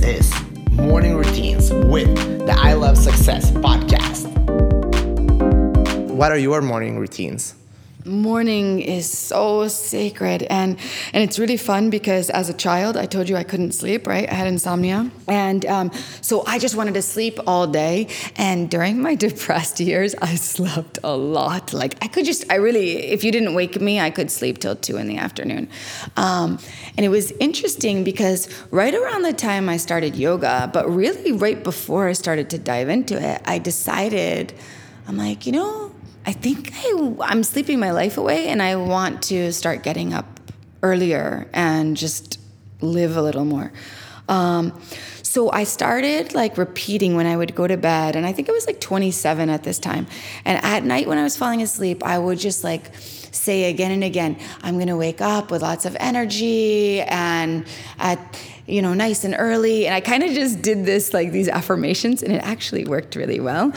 is Morning Routines with the I Love Success podcast. What are your morning routines? Morning is so sacred, and it's really fun because as a child, I told you I couldn't sleep, right? I had insomnia, and so I just wanted to sleep all day. And during my depressed years, I slept a lot. Like if you didn't wake me, I could sleep till 2 in the afternoon. And it was interesting because right around the time I started yoga, but really right before I started to dive into it, I decided, I'm like, I think I'm sleeping my life away, and I want to start getting up earlier and just live a little more. So I started repeating when I would go to bed, and I think I was 27 at this time. And at night when I was falling asleep, I would just say again and again, I'm going to wake up with lots of energy and nice and early. And I kind of just did this, these affirmations, and it actually worked really well.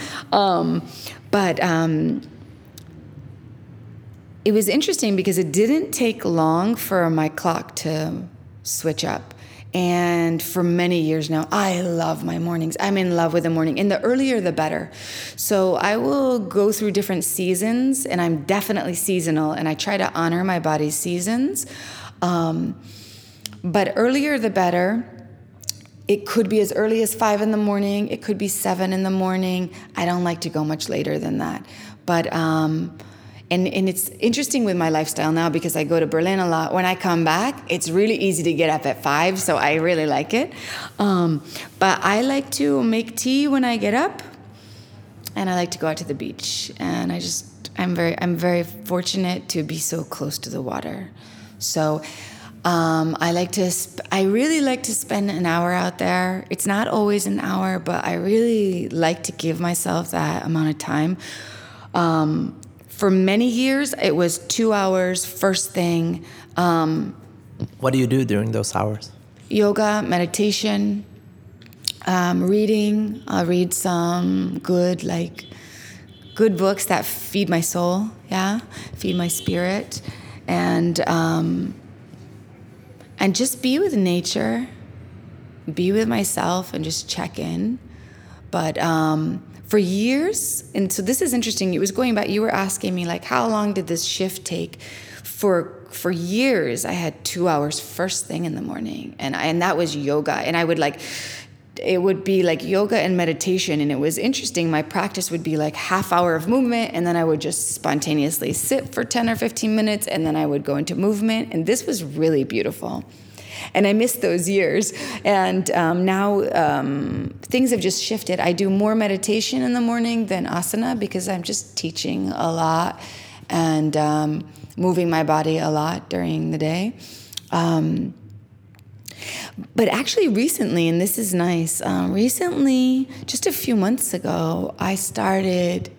It was interesting because it didn't take long for my clock to switch up. And for many years now, I love my mornings. I'm in love with the morning. And the earlier, the better. So I will go through different seasons, and I'm definitely seasonal, and I try to honor my body's seasons. But earlier, the better. It could be as early as 5 in the morning. It could be 7 in the morning. I don't like to go much later than that. But And it's interesting with my lifestyle now because I go to Berlin a lot. When I come back, it's really easy to get up at 5, so I really like it. But I like to make tea when I get up, and I like to go out to the beach. And I'm very fortunate to be so close to the water. So I really like to spend an hour out there. It's not always an hour, but I really like to give myself that amount of time. For many years, it was 2 hours, first thing. What do you do during those hours? Yoga, meditation, reading. I'll read some good books that feed my soul, feed my spirit, and just be with nature, be with myself, and just check in. But for years, and so this is interesting, it was going back, you were asking me how long did this shift take? For years, I had 2 hours first thing in the morning, and that was yoga. And I would it would be yoga and meditation, and it was interesting. My practice would be half hour of movement, and then I would just spontaneously sit for 10 or 15 minutes, and then I would go into movement, and this was really beautiful. And I missed those years. And now things have just shifted. I do more meditation in the morning than asana because I'm just teaching a lot and moving my body a lot during the day. But actually recently, and this is nice, just a few months ago, I started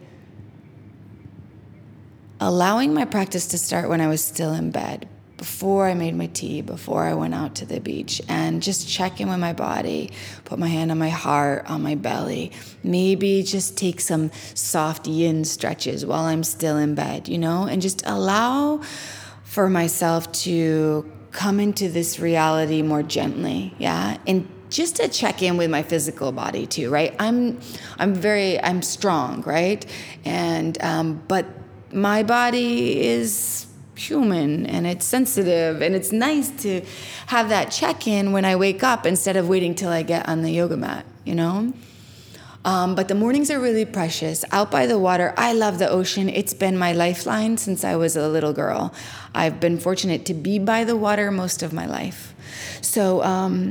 allowing my practice to start when I was still in bed, before I made my tea, before I went out to the beach, and just check in with my body, put my hand on my heart, on my belly, maybe just take some soft yin stretches while I'm still in bed, and just allow for myself to come into this reality more gently, and just to check in with my physical body too, right? I'm strong, right? And but my body is human, and it's sensitive, and it's nice to have that check-in when I wake up instead of waiting till I get on the yoga mat, But the mornings are really precious. Out by the water, I love the ocean. It's been my lifeline since I was a little girl. I've been fortunate to be by the water most of my life. So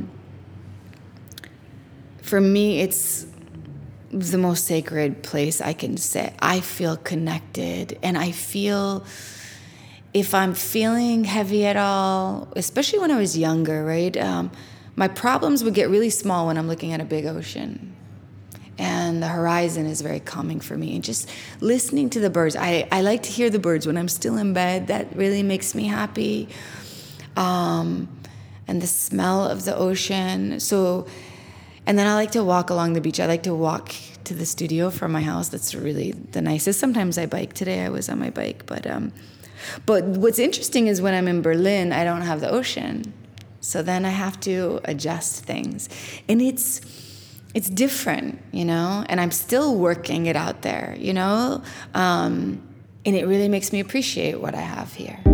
for me, it's the most sacred place I can sit. I feel connected, and I feel... If I'm feeling heavy at all, especially when I was younger, right? My problems would get really small when I'm looking at a big ocean. And the horizon is very calming for me. And just listening to the birds. I like to hear the birds when I'm still in bed. That really makes me happy. And the smell of the ocean. And then I like to walk along the beach. I like to walk to the studio from my house. That's really the nicest. Sometimes I bike. Today I was on my bike, But what's interesting is when I'm in Berlin, I don't have the ocean. So then I have to adjust things. And it's different, you know, and I'm still working it out there, you know, and it really makes me appreciate what I have here.